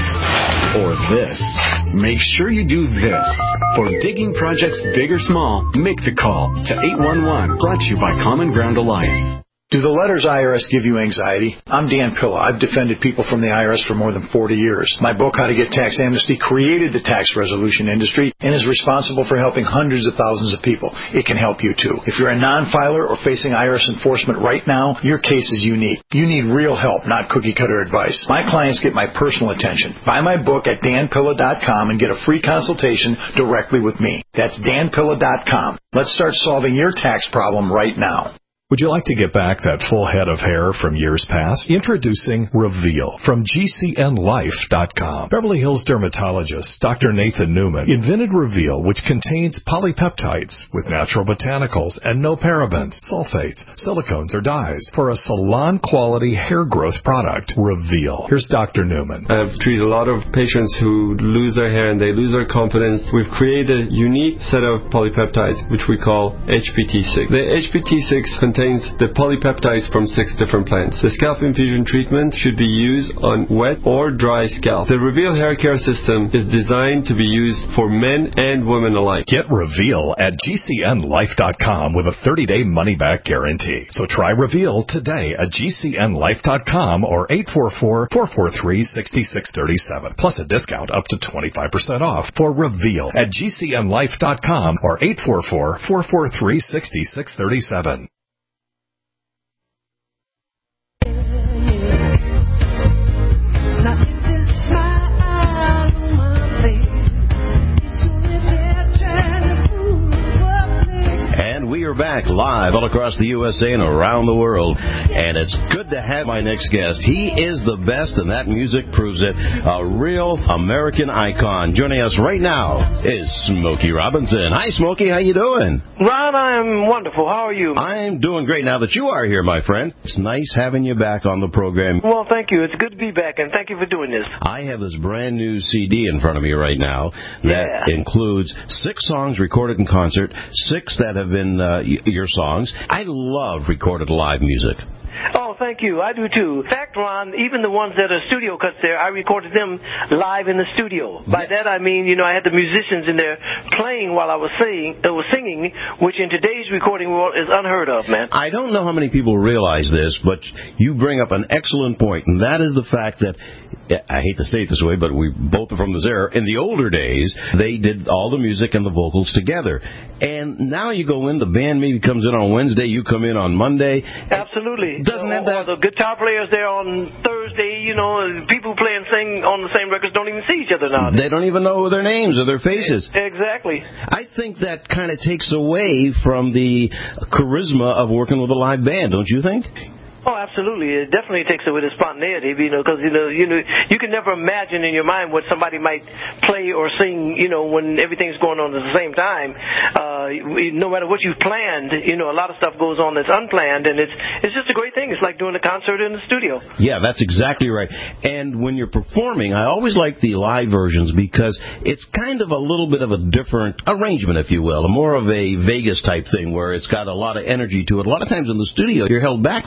or this, make sure you do this. For digging projects big or small, make the call to eight one one, brought to you by Common Ground Alliance. Do the letters I R S give you anxiety? I'm Dan Pilla. I've defended people from the I R S for more than forty years. My book, How to Get Tax Amnesty, created the tax resolution industry and is responsible for helping hundreds of thousands of people. It can help you, too. If you're a non-filer or facing I R S enforcement right now, your case is unique. You need real help, not cookie-cutter advice. My clients get my personal attention. Buy my book at dan pilla dot com and get a free consultation directly with me. That's dan pilla dot com. Let's start solving your tax problem right now. Would you like to get back that full head of hair from years past? Introducing Reveal from G C N life dot com. Beverly Hills dermatologist Doctor Nathan Newman invented Reveal, which contains polypeptides with natural botanicals and no parabens, sulfates, silicones, or dyes for a salon-quality hair growth product. Reveal. Here's Doctor Newman. I've treated a lot of patients who lose their hair and they lose their confidence. We've created a unique set of polypeptides, which we call H P T six. The H P T six contains the polypeptides from six different plants. The scalp infusion treatment should be used on wet or dry scalp. The Reveal hair care system is designed to be used for men and women alike. Get Reveal at G C N life dot com with a thirty-day money-back guarantee. So try Reveal today at G C N life dot com or eight four four, four four three, six six three seven. Plus a discount up to twenty-five percent off for Reveal at G C N life dot com or eight four four, four four three, six six three seven. We are back live all across the U S A and around the world, and it's good to have my next guest. He is the best, and that music proves it. A real American icon. Joining us right now is Smokey Robinson. Hi, Smokey. How you doing? Ron, I'm wonderful. How are you? I'm doing great now that you are here, my friend. It's nice having you back on the program. Well, thank you. It's good to be back, and thank you for doing this. I have this brand new C D in front of me right now that yeah. includes six songs recorded in concert, six that have been uh, your songs. I love recorded live music. Oh, thank you. I do, too. In fact, Ron, even the ones that are studio cuts there, I recorded them live in the studio. By that, I mean, you know, I had the musicians in there playing while I was singing, uh, was singing, which in today's recording world is unheard of, man. I don't know how many people realize this, but you bring up an excellent point, and that is the fact that, I hate to say it this way, but we both are from this era. In the older days, they did all the music and the vocals together. And now you go in, the band maybe comes in on Wednesday, you come in on Monday. Absolutely. Doesn't have that. Or the guitar players there on Thursday, you know, people play and sing on the same records don't even see each other nowadays. They don't even know their names or their faces. Exactly. I think that kind of takes away from the charisma of working with a live band, don't you think? Oh, absolutely. It definitely takes away the spontaneity, you know, because, you know, you know, you can never imagine in your mind what somebody might play or sing, you know, when everything's going on at the same time. Uh, no matter what you've planned, you know, a lot of stuff goes on that's unplanned, and it's it's just a great thing. It's like doing a concert in the studio. Yeah, that's exactly right. And when you're performing, I always like the live versions because it's kind of a little bit of a different arrangement, if you will, more of a Vegas type thing where it's got a lot of energy to it. A lot of times in the studio, you're held back from doing that.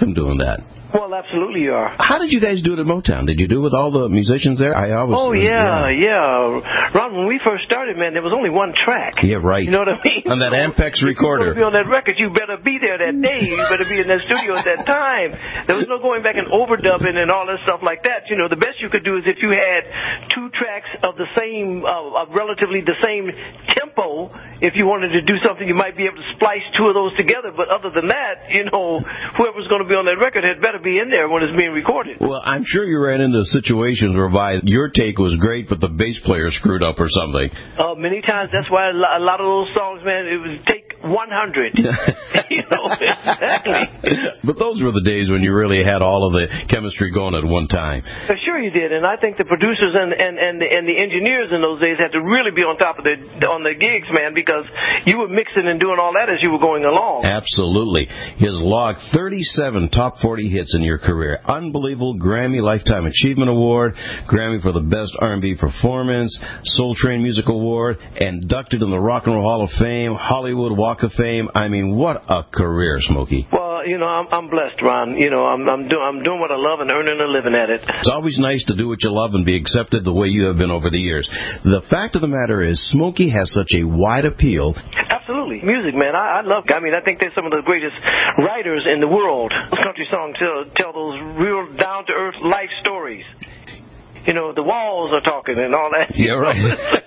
that. Well, absolutely you are. How did you guys do it at Motown? Did you do it with all the musicians there? I always. Oh yeah, yeah, yeah. Ron, when we first started, man, there was only one track. Yeah, right. You know what I mean? On that Ampex recorder. If you want to be on that record, you better be there that day. You better be in that studio at that time. There was no going back and overdubbing and all that stuff like that. You know, the best you could do is if you had two tracks of the same, uh, of relatively the same tempo. If you wanted to do something, you might be able to splice two of those together. But other than that, you know, whoever's going to be on that record had better be in there when it's being recorded. Well, I'm sure you ran into situations whereby your take was great, but the bass player screwed up or something. Uh, many times. That's why a lot of those songs, man, it was take one hundred. You know, exactly. But those were the days when you really had all of the chemistry going at one time. Uh, sure you did, and I think the producers and and and the, and the engineers in those days had to really be on top of the on their gigs, man, because you were mixing and doing all that as you were going along. Absolutely. His log thirty-seven top forty hits in your career. Unbelievable. Grammy Lifetime Achievement Award, Grammy for the Best R and B Performance, Soul Train Music Award, inducted in the Rock and Roll Hall of Fame, Hollywood Walk of Fame. I mean, what a career, Smokey. Well, you know, I'm, I'm blessed, Ron. You know, I'm I'm, do, I'm doing what I love and earning a living at it. It's always nice to do what you love and be accepted the way you have been over the years. The fact of the matter is, Smokey has such a wide appeal. Absolutely. Music, man. I, I love I mean, I think they're some of the greatest writers in the world. Country songs tell, tell those real down-to-earth life stories. You know, the walls are talking and all that. Yeah, right.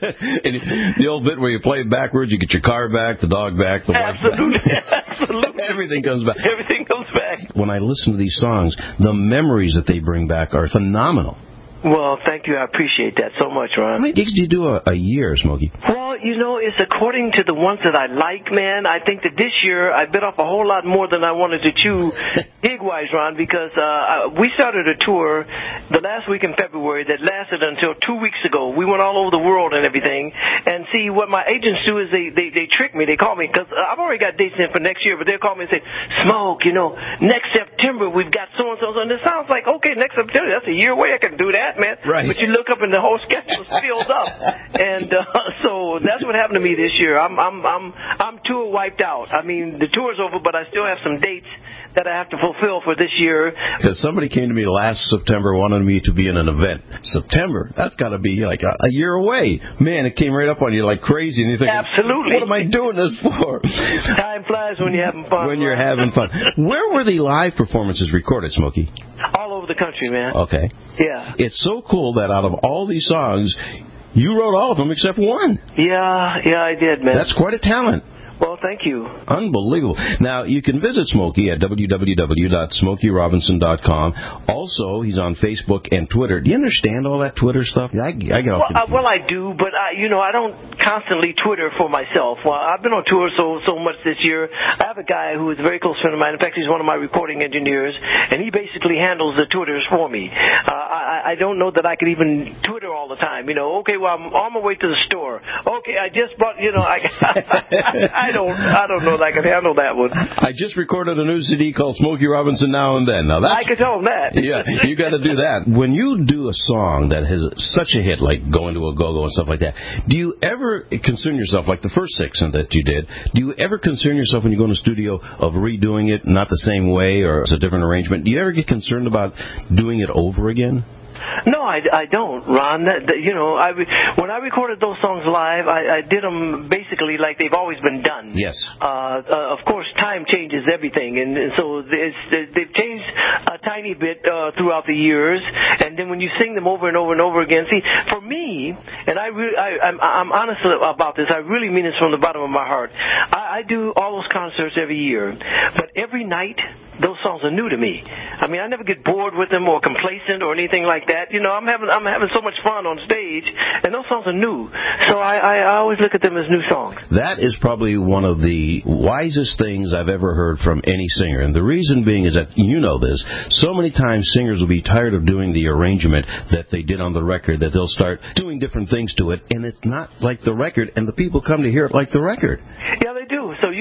And the old bit where you play it backwards, you get your car back, the dog back, the wife Absolutely. back. Absolutely. Everything comes back. Everything comes back. When I listen to these songs, the memories that they bring back are phenomenal. Well, thank you. I appreciate that so much, Ron. How many gigs do you do a, a year, Smokey? Well, you know, it's according to the ones that I like, man. I think that this year I bit off a whole lot more than I wanted to chew gig-wise, Ron, because uh, we started a tour the last week in February that lasted until two weeks ago. We went all over the world and everything. And see, what my agents do is they, they, they trick me. They call me, because I've already got dates in for next year, but they'll call me and say, Smoke, you know, next September we've got so-and-so. And it sounds like, okay, next September, that's a year away. I can do that, man. Right. But you look up and the whole schedule's filled up, and uh, so that's what happened to me this year. I'm I'm I'm I'm tour wiped out. I mean, the tour's over, but I still have some dates that I have to fulfill for this year. Because somebody came to me last September wanting me to be in an event. September, that's got to be like a, a year away. Man, it came right up on you like crazy, and you think, absolutely, what am I doing this for? Time flies when you're having fun. When you're having fun. Where were the live performances recorded, Smokey? All over the country, man. Okay. Yeah. It's so cool that out of all these songs, you wrote all of them except one. Yeah, yeah, I did, man. That's quite a talent. Well, thank you. Unbelievable. Now, you can visit Smokey at w w w dot smokey robinson dot com. Also, he's on Facebook and Twitter. Do you understand all that Twitter stuff? I, I get all well, uh, well, I do, but, I, you know, I don't constantly Twitter for myself. Well, I've been on tour so so much this year. I have a guy who is a very close friend of mine. In fact, he's one of my recording engineers, and he basically handles the Twitters for me. Uh, I, I don't know that I could even Twitter all the time. You know, okay, well, I'm on my way to the store. Okay, I just brought, you know, I... I don't, I don't know that I can handle that one. I just recorded a new C D called Smokey Robinson Now and Then. Now that's, I can tell him that. Yeah, you got to do that. When you do a song that has such a hit, like Going to a Go-Go and stuff like that, do you ever concern yourself, like the first six that you did, do you ever concern yourself when you go in the studio of redoing it, not the same way or it's a different arrangement? Do you ever get concerned about doing it over again? No, I, I don't, Ron. That, that, you know, I, when I recorded those songs live, I, I did them basically like they've always been done. Yes. Uh, uh, of course, time changes everything, and, and so it's, they've changed a tiny bit uh, throughout the years. And then when you sing them over and over and over again, see, for me, and I, really, I I'm, I'm honest about this. I really mean this from the bottom of my heart. I, I do all those concerts every year, but every night those songs are new to me. I mean, I never get bored with them or complacent or anything like that. You know, I'm having I'm having so much fun on stage, and those songs are new. So I, I, I always look at them as new songs. That is probably one of the wisest things I've ever heard from any singer. And the reason being is that, you know this, so many times singers will be tired of doing the arrangement that they did on the record, that they'll start doing different things to it, and it's not like the record, and the people come to hear it like the record. Yeah, they do. So you can't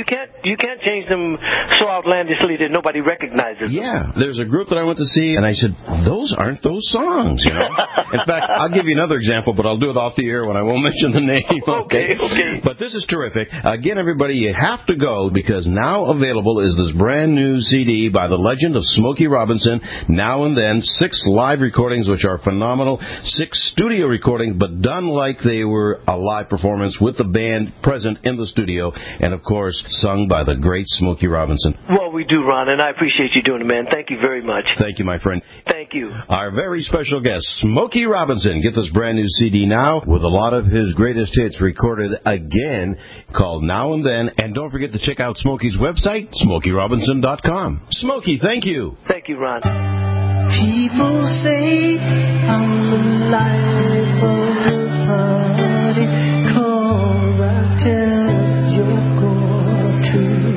you can't change them so outlandishly that nobody recognizes them. Yeah, there's a group that I went to see, and I said, those aren't those songs, you know. In fact, I'll give you another example, but I'll do it off the air when I won't mention the name. Okay, okay. But this is terrific. Again, everybody, you have to go, because now available is this brand new C D by the legend of Smokey Robinson, Now and Then, six live recordings, which are phenomenal, six studio recordings, but done like they were a live performance with the band present in the studio, and, of course, sung by the great Smokey Robinson. Well, we do, Ron, and I appreciate you doing it, man. Thank you very much. Thank you, my friend. Thank you. Our very special guest, Smokey Robinson. Get this brand new C D now with a lot of his greatest hits recorded again, called Now and Then. And don't forget to check out Smokey's website, smokey robinson dot com. Smokey, thank you. Thank you, Ron. People say I'm the life of the party, 'cause I tell your girl true.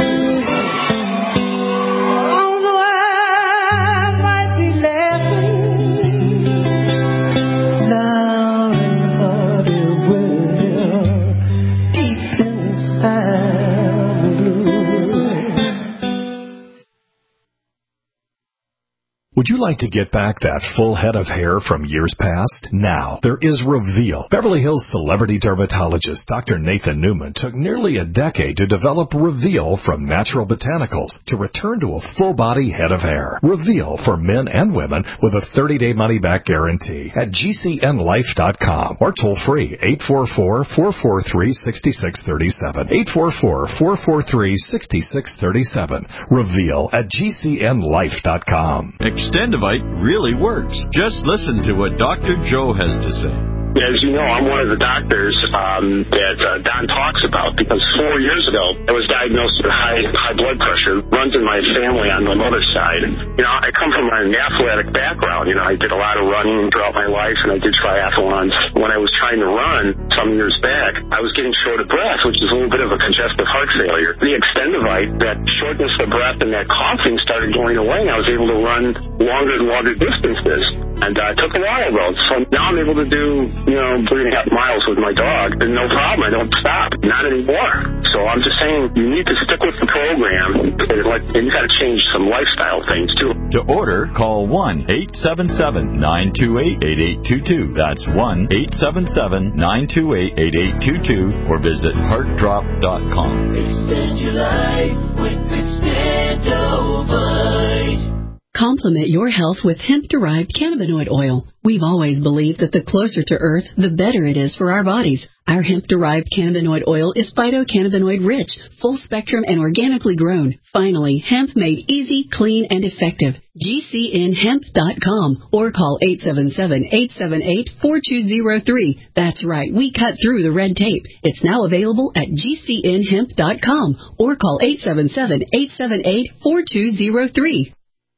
Although I might be laughing loud and hearty, well, deep inside I'm blue. Would you like to get back that full head of hair from years past? Now, there is Reveal. Beverly Hills celebrity dermatologist Doctor Nathan Newman took nearly a decade to develop Reveal from natural botanicals to return to a full-body head of hair. Reveal for men and women with a thirty-day money-back guarantee at G C N life dot com or toll-free eight four four, four four three, six six three seven. eight four four, four four three, six six three seven. Reveal at G C N life dot com. Extendivite really works. Just listen to what Doctor Joe has to say. As you know, I'm one of the doctors um, that uh, Don talks about, because four years ago I was diagnosed with high high blood pressure. Runs in my family on my mother's side. You know, I come from an athletic background. You know, I did a lot of running throughout my life, and I did triathlons. When I was trying to run some years back, I was getting short of breath, which is a little bit of a congestive heart failure. The Extendivite, that shortness of breath and that coughing started going away, and I was able to run longer and longer distances. And uh, it took a while, though. So now I'm able to do, you know, three and a half miles with my dog, and no problem. I don't stop. Not anymore. So I'm just saying, you need to stick with the program, and, like, and you got to change some lifestyle things, too. To order, call one eight seven seven, nine two eight, eight eight two two. That's one eight seven seven, nine two eight, eight eight two two, or visit heart drop dot com. Extend your life with Extendivite. Complement your health with hemp-derived cannabinoid oil. We've always believed that the closer to Earth, the better it is for our bodies. Our hemp-derived cannabinoid oil is phytocannabinoid-rich, full-spectrum, and organically grown. Finally, hemp made easy, clean, and effective. G C N hemp dot com or call eight seven seven, eight seven eight, four two zero three. That's right, we cut through the red tape. It's now available at G C N hemp dot com or call eight seven seven, eight seven eight, four two zero three.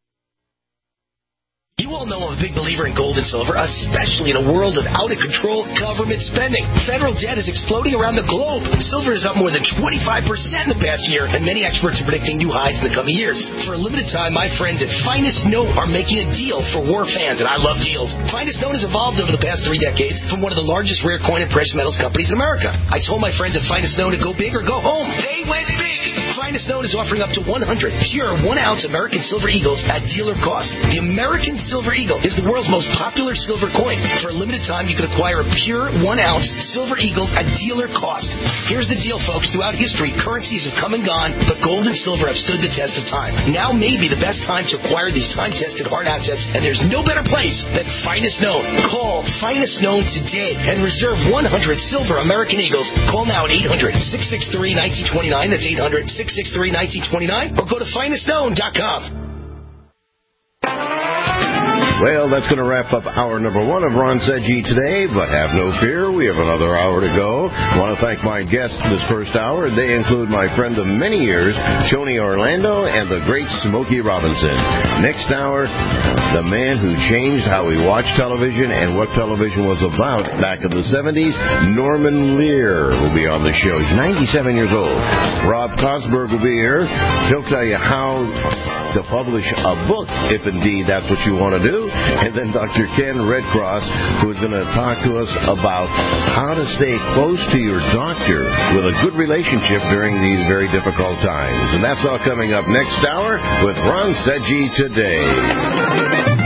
You all know I'm a big believer in gold and silver, especially in a world of out-of-control government spending. Federal debt is exploding around the globe. Silver is up more than twenty-five percent in the past year, and many experts are predicting new highs in the coming years. For a limited time, my friends at Finest Note are making a deal for war fans, and I love deals. Finest Note has evolved over the past three decades from one of the largest rare coin and precious metals companies in America. I told my friends at Finest Note to go big or go home. They went big! Finest Note is offering up to one hundred pure one-ounce American Silver Eagles at dealer cost. The American Silver Eagle is the world's most popular silver coin. For a limited time, you can acquire a pure one-ounce Silver Eagle at dealer cost. Here's the deal, folks. Throughout history, currencies have come and gone, but gold and silver have stood the test of time. Now may be the best time to acquire these time-tested hard assets, and there's no better place than Finest Note. Call Finest Note today and reserve one hundred silver American Eagles. Call now at eight hundred, six six three, one nine two nine. That's eight hundred, six six three, one nine two nine. Or go to finest known dot com. Well, that's going to wrap up hour number one of Ron Seggi today, but have no fear, we have another hour to go. I want to thank my guests this first hour. They include my friend of many years, Tony Orlando, and the great Smokey Robinson. Next hour, the man who changed how we watch television and what television was about back in the seventies, Norman Lear, will be on the show. He's ninety-seven years old. Rob Cosberg will be here. He'll tell you how to publish a book, if indeed that's what you want to do. And then Doctor Ken Redcross, who is going to talk to us about how to stay close to your doctor with a good relationship during these very difficult times. And that's all coming up next hour with Ron Sedgy Today.